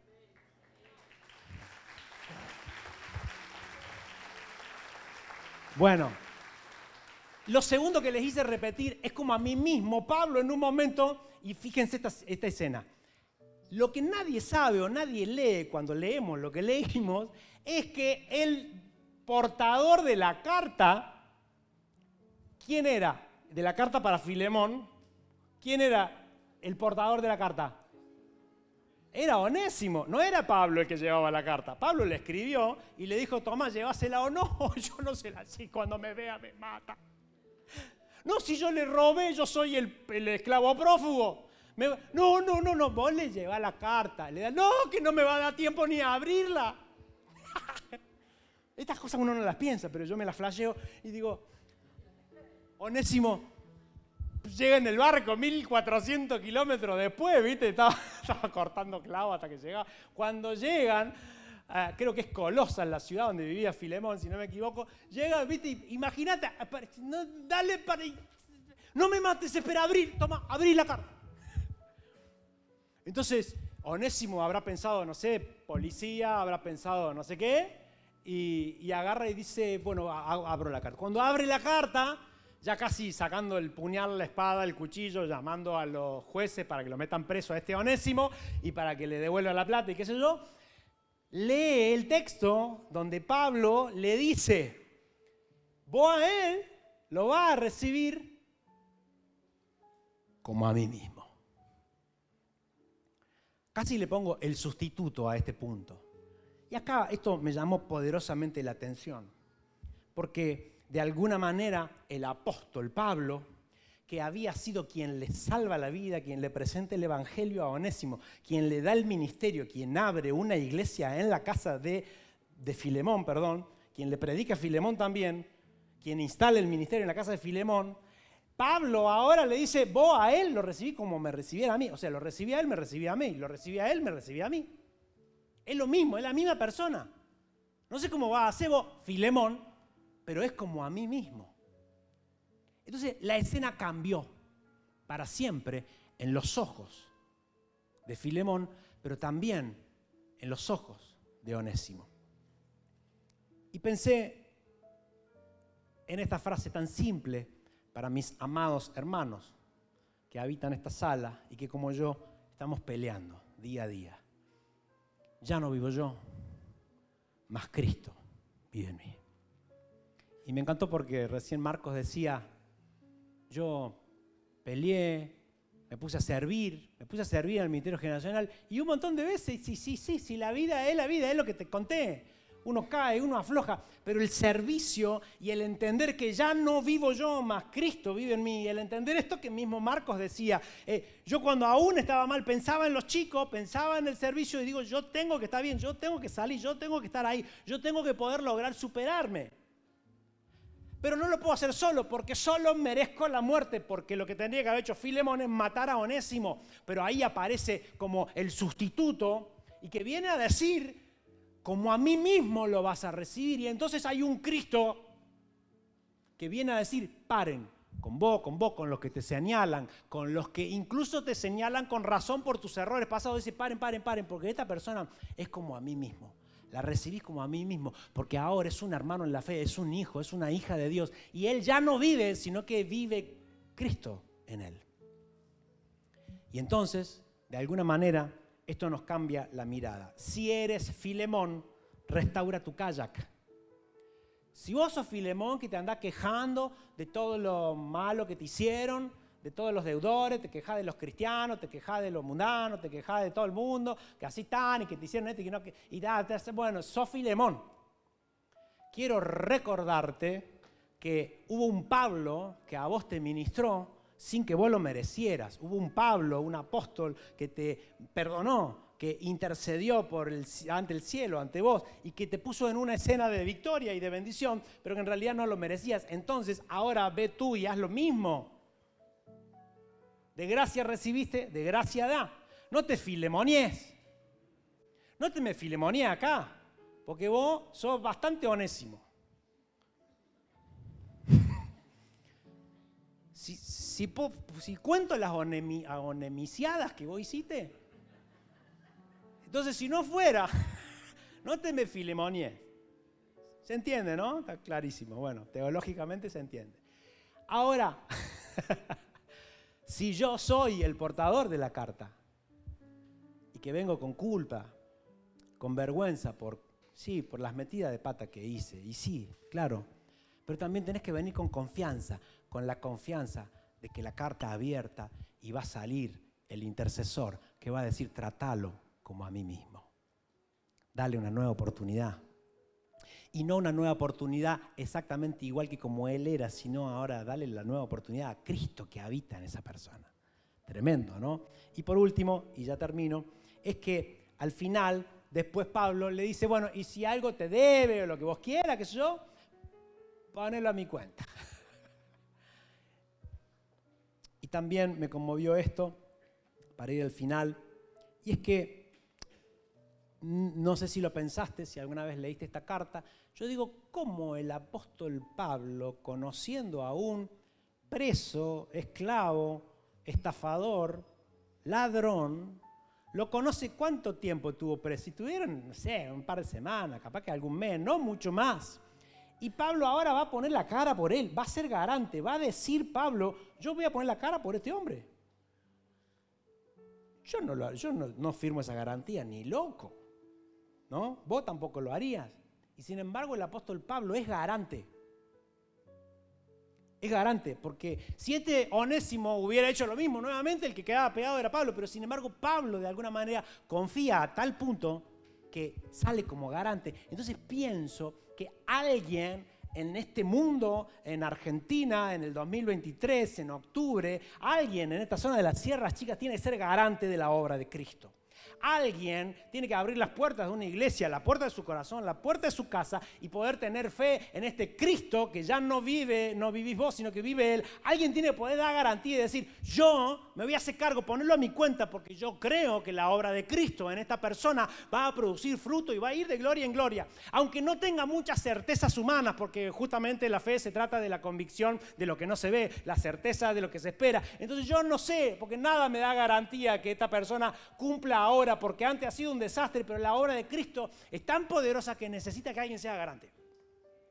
Bueno, lo segundo que les hice repetir es como a mí mismo, Pablo, en un momento, y fíjense esta, esta escena. Lo que nadie sabe o nadie lee cuando leemos lo que leímos es que el portador de la carta, ¿quién era? De la carta para Filemón, ¿quién era el portador de la carta? Era Onésimo, no era Pablo el que llevaba la carta. Pablo le escribió y le dijo, toma, llévasela o no, yo no se la sé, cuando me vea me mata. No, si yo le robé, yo soy el, el esclavo prófugo. Me, no, no, no, no, vos le llevás la carta. Le da, no, que no me va a dar tiempo ni a abrirla. Estas cosas uno no las piensa, pero yo me las flasheo y digo, Onésimo llega en el barco mil cuatrocientos kilómetros después, ¿viste? Estaba, estaba cortando clavos hasta que llegaba. Cuando llegan, uh, creo que es Colosas, la ciudad donde vivía Filemón, si no me equivoco, llega, ¿viste? Imagínate, no, dale para... No me mates, espera, abrir, toma, abrí la carta. Entonces, Onésimo habrá pensado, no sé, policía, habrá pensado no sé qué, y, y agarra y dice, bueno, a, abro la carta. Cuando abre la carta, ya casi sacando el puñal, la espada, el cuchillo, llamando a los jueces para que lo metan preso a este Onésimo y para que le devuelva la plata y qué sé yo, lee el texto donde Pablo le dice, vos a él lo vas a recibir como a mí mismo. Casi le pongo el sustituto a este punto. Y acá esto me llamó poderosamente la atención, porque de alguna manera el apóstol Pablo, que había sido quien le salva la vida, quien le presenta el evangelio a Onésimo, quien le da el ministerio, quien abre una iglesia en la casa de, de Filemón, perdón, quien le predica a Filemón también, quien instala el ministerio en la casa de Filemón, Pablo ahora le dice, vos a él lo recibí como me recibiera a mí. O sea, lo recibí a él, me recibí a mí. Lo recibí a él, me recibí a mí. Es lo mismo, es la misma persona. No sé cómo va a hacer vos, Filemón, pero es como a mí mismo. Entonces la escena cambió para siempre en los ojos de Filemón, pero también en los ojos de Onésimo. Y pensé en esta frase tan simple para mis amados hermanos que habitan esta sala y que como yo estamos peleando día a día. ya no vivo yo, mas Cristo vive en mí. Y me encantó porque recién Marcos decía, yo peleé, me puse a servir, me puse a servir al Ministerio Generacional y un montón de veces, sí, sí, sí, sí, la vida es la vida, es lo que te conté. Uno cae, uno afloja, pero el servicio y el entender que ya no vivo yo, más Cristo vive en mí, el entender esto que mismo Marcos decía, eh, yo cuando aún estaba mal pensaba en los chicos, pensaba en el servicio y digo, yo tengo que estar bien, yo tengo que salir, yo tengo que estar ahí, yo tengo que poder lograr superarme. Pero no lo puedo hacer solo, porque solo merezco la muerte, porque lo que tendría que haber hecho Filemón es matar a Onésimo, pero ahí aparece como el sustituto y que viene a decir, como a mí mismo lo vas a recibir. Y entonces hay un Cristo que viene a decir, paren, con vos, con vos, con los que te señalan, con los que incluso te señalan con razón por tus errores pasados. Dice, paren, paren, paren, porque esta persona es como a mí mismo. La recibís como a mí mismo, porque ahora es un hermano en la fe, es un hijo, es una hija de Dios. Y él ya no vive, sino que vive Cristo en él. Y entonces, de alguna manera, esto nos cambia la mirada. Si eres Filemón, restaura tu kayak. Si vos sos Filemón que te andás quejando de todo lo malo que te hicieron, de todos los deudores, te quejás de los cristianos, te quejás de los mundanos, te quejás de todo el mundo, que así están y que te hicieron esto y que no, que, y da, te hace, bueno, sos Filemón. Quiero recordarte que hubo un Pablo que a vos te ministró sin que vos lo merecieras. Hubo un Pablo, un apóstol que te perdonó, que intercedió por el, ante el cielo, ante vos, y que te puso en una escena de victoria y de bendición, pero que en realidad no lo merecías. Entonces, ahora ve tú y haz lo mismo. De gracia recibiste, de gracia da. No te filemonies. No te me filemonies acá, porque vos sos bastante onésimo. Si, si, si cuento las onemi, onemiciadas que vos hiciste, entonces si no fuera, no te me filemonies. ¿Se entiende, no? Está clarísimo. Bueno, teológicamente se entiende. Ahora, si yo soy el portador de la carta y que vengo con culpa, con vergüenza por, sí, por las metidas de pata que hice, y sí, claro, pero también tenés que venir con confianza, con la confianza de que la carta abierta y va a salir el intercesor que va a decir, tratalo como a mí mismo. Dale una nueva oportunidad. Y no una nueva oportunidad exactamente igual que como él era, sino ahora dale la nueva oportunidad a Cristo que habita en esa persona. Tremendo, ¿no? Y por último, y ya termino, es que al final, después Pablo le dice, bueno, y si algo te debe o lo que vos quieras, qué sé yo, ponelo a mi cuenta. Y también me conmovió esto, para ir al final, y es que no sé si lo pensaste, si alguna vez leíste esta carta. Yo digo, ¿cómo el apóstol Pablo, conociendo a un preso, esclavo, estafador, ladrón, lo conoce cuánto tiempo tuvo preso? Si tuvieron, no sé, un par de semanas, capaz que algún mes, no mucho más. Y Pablo ahora va a poner la cara por él, va a ser garante, va a decir Pablo, yo voy a poner la cara por este hombre. Yo no, lo, yo no, no firmo esa garantía, ni loco. ¿No? Vos tampoco lo harías. Y sin embargo el apóstol Pablo es garante. Es garante, porque si este Onésimo hubiera hecho lo mismo, nuevamente el que quedaba pegado era Pablo, pero sin embargo Pablo de alguna manera confía a tal punto que sale como garante. Entonces pienso que alguien en este mundo, en Argentina, en el dos mil veintitrés, en octubre, alguien en esta zona de las Sierras Chicas tiene que ser garante de la obra de Cristo. Alguien tiene que abrir las puertas de una iglesia, la puerta de su corazón, la puerta de su casa y poder tener fe en este Cristo que ya no vive, no vivís vos, sino que vive Él. Alguien tiene que poder dar garantía y decir, yo me voy a hacer cargo, ponerlo a mi cuenta porque yo creo que la obra de Cristo en esta persona va a producir fruto y va a ir de gloria en gloria. Aunque no tenga muchas certezas humanas, porque justamente la fe se trata de la convicción de lo que no se ve, la certeza de lo que se espera. Entonces yo no sé, porque nada me da garantía que esta persona cumpla ahora, porque antes ha sido un desastre, pero la obra de Cristo es tan poderosa que necesita que alguien sea garante.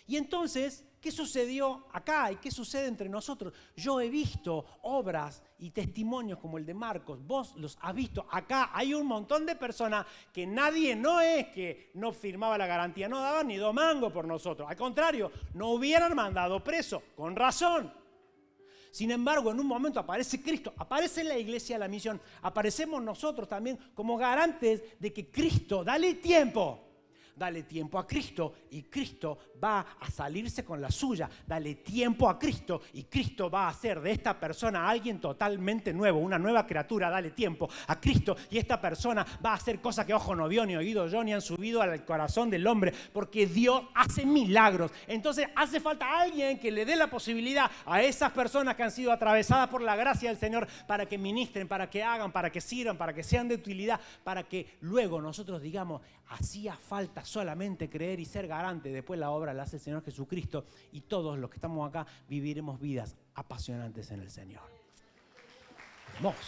Y entonces, ¿qué sucedió acá y qué sucede entre nosotros? Yo he visto obras y testimonios como el de Marcos, vos los has visto. Acá hay un montón de personas que nadie, no es que no firmaba la garantía, no daban ni dos mangos por nosotros. Al contrario, no hubieran mandado preso, con razón. Sin embargo, en un momento aparece Cristo, aparece la iglesia, la misión, aparecemos nosotros también como garantes de que Cristo, dale tiempo. Dale tiempo a Cristo y Cristo va a salirse con la suya. Dale tiempo a Cristo y Cristo va a hacer de esta persona alguien totalmente nuevo, una nueva criatura. Dale tiempo a Cristo y esta persona va a hacer cosas que ojo no vio, ni oído yo, ni han subido al corazón del hombre, porque Dios hace milagros. Entonces hace falta alguien que le dé la posibilidad a esas personas que han sido atravesadas por la gracia del Señor para que ministren, para que hagan, para que sirvan, para que sean de utilidad, para que luego nosotros digamos, hacía falta solamente creer y ser garante. Después la obra la hace el Señor Jesucristo y todos los que estamos acá viviremos vidas apasionantes en el Señor. Hermoso.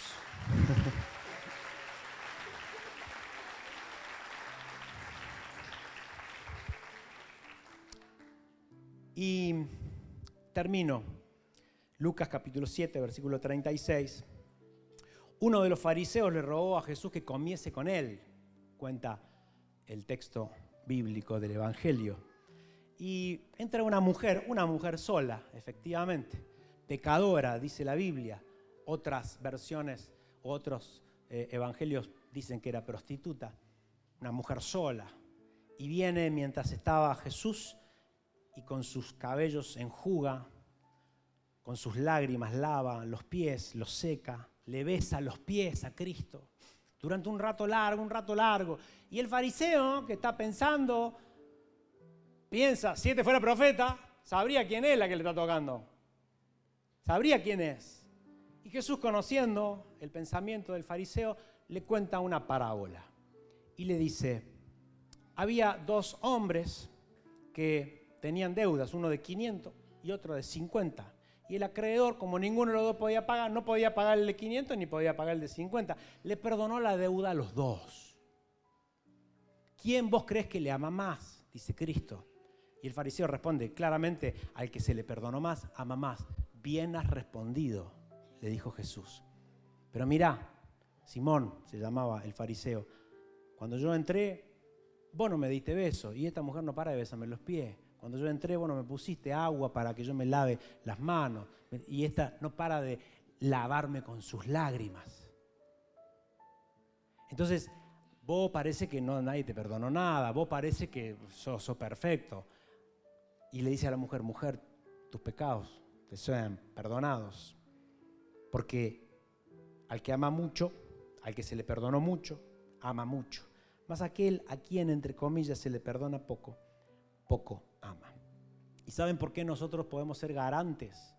Y termino. Lucas capítulo siete, versículo treinta y seis. Uno de los fariseos le rogó a Jesús que comiese con él. Cuenta el texto bíblico del Evangelio. Y entra una mujer, una mujer sola, efectivamente, pecadora, dice la Biblia. Otras versiones, otros eh, evangelios dicen que era prostituta, una mujer sola. Y viene mientras estaba Jesús y con sus cabellos enjuga, con sus lágrimas lava los pies, los seca, le besa los pies a Cristo. Durante un rato largo, un rato largo. Y el fariseo que está pensando, piensa, si este fuera profeta, sabría quién es la que le está tocando. Sabría quién es. Y Jesús, conociendo el pensamiento del fariseo, le cuenta una parábola. Y le dice, había dos hombres que tenían deudas, uno de quinientos y otro de cincuenta. Y el acreedor, como ninguno de los dos podía pagar, no podía pagar el de quinientos ni podía pagar el de cincuenta. Le perdonó la deuda a los dos. ¿Quién vos crees que le ama más? Dice Cristo. Y el fariseo responde claramente, al que se le perdonó más, ama más. Bien has respondido, le dijo Jesús. Pero mirá, Simón se llamaba el fariseo. Cuando yo entré, vos no me diste beso y esta mujer no para de besarme los pies. Cuando yo entré, vos no me pusiste agua para que yo me lave las manos. Y esta no para de lavarme con sus lágrimas. Entonces, vos parece que no, nadie te perdonó nada. Vos parece que sos, sos perfecto. Y le dice a la mujer, mujer, tus pecados te sean perdonados. Porque al que ama mucho, al que se le perdonó mucho, ama mucho. Mas aquel a quien, entre comillas, se le perdona poco, poco ama. ¿Y saben por qué nosotros podemos ser garantes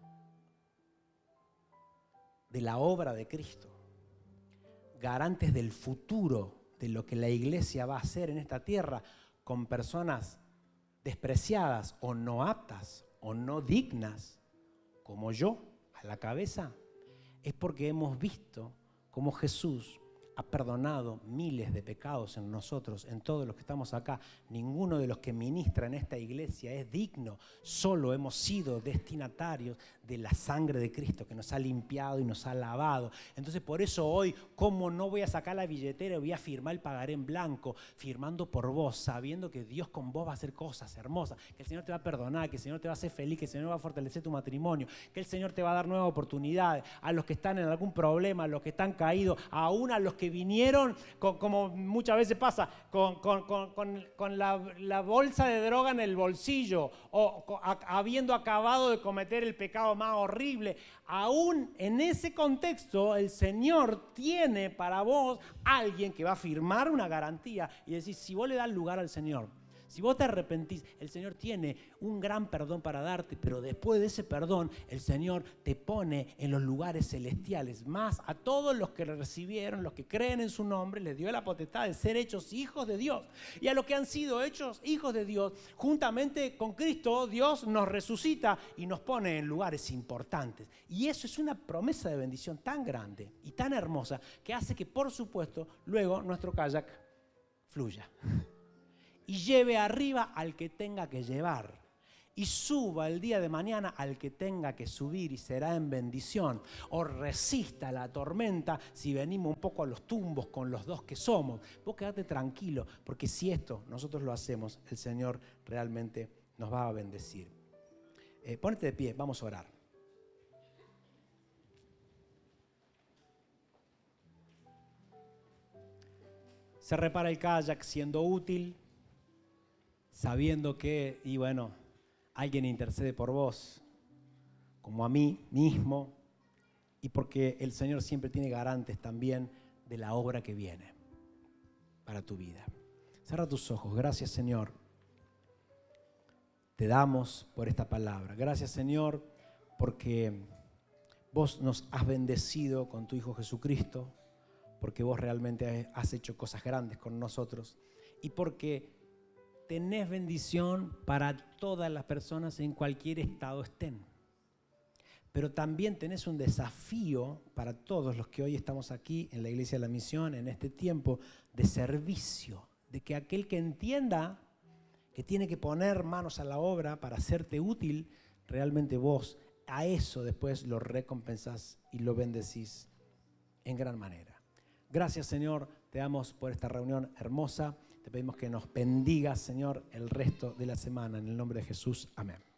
de la obra de Cristo? Garantes del futuro, de lo que la iglesia va a hacer en esta tierra con personas despreciadas o no aptas o no dignas, como yo, a la cabeza. Es porque hemos visto cómo Jesús ha perdonado miles de pecados en nosotros, en todos los que estamos acá. Ninguno de los que ministra en esta iglesia es digno. Solo hemos sido destinatarios de la sangre de Cristo que nos ha limpiado y nos ha lavado. Entonces, por eso hoy, ¿cómo no voy a sacar la billetera y voy a firmar el pagaré en blanco? Firmando por vos, sabiendo que Dios con vos va a hacer cosas hermosas, que el Señor te va a perdonar, que el Señor te va a hacer feliz, que el Señor va a fortalecer tu matrimonio, que el Señor te va a dar nuevas oportunidades a los que están en algún problema, a los que están caídos, aún a los que vinieron, con, como muchas veces pasa, con, con, con, con, con la, la bolsa de droga en el bolsillo o con, a, habiendo acabado de cometer el pecado más horrible. Aún en ese contexto, el Señor tiene para vos alguien que va a firmar una garantía y decir, si vos le das lugar al Señor, si vos te arrepentís, el Señor tiene un gran perdón para darte, pero después de ese perdón, el Señor te pone en los lugares celestiales. Más a todos los que le recibieron, los que creen en su nombre, les dio la potestad de ser hechos hijos de Dios. Y a los que han sido hechos hijos de Dios, juntamente con Cristo, Dios nos resucita y nos pone en lugares importantes. Y eso es una promesa de bendición tan grande y tan hermosa que hace que, por supuesto, luego nuestro kayak fluya y lleve arriba al que tenga que llevar. y suba el día de mañana al que tenga que subir y será en bendición. O resista la tormenta si venimos un poco a los tumbos con los dos que somos. Vos quedate tranquilo, porque si esto nosotros lo hacemos, el Señor realmente nos va a bendecir. Eh, ponete de pie, vamos a orar. Se repara el kayak siendo útil, sabiendo que, y bueno, alguien intercede por vos, como a mí mismo, y porque el Señor siempre tiene garantes también de la obra que viene para tu vida. Cierra tus ojos. Gracias, Señor. Te damos por esta palabra. Gracias, Señor, porque vos nos has bendecido con tu Hijo Jesucristo, porque vos realmente has hecho cosas grandes con nosotros y porque tenés bendición para todas las personas en cualquier estado estén. Pero también tenés un desafío para todos los que hoy estamos aquí en la Iglesia de la Misión, en este tiempo de servicio, de que aquel que entienda que tiene que poner manos a la obra para hacerte útil, realmente vos a eso después lo recompensás y lo bendecís en gran manera. Gracias, Señor, te damos por esta reunión hermosa. Te pedimos que nos bendigas, Señor, el resto de la semana. En el nombre de Jesús, amén.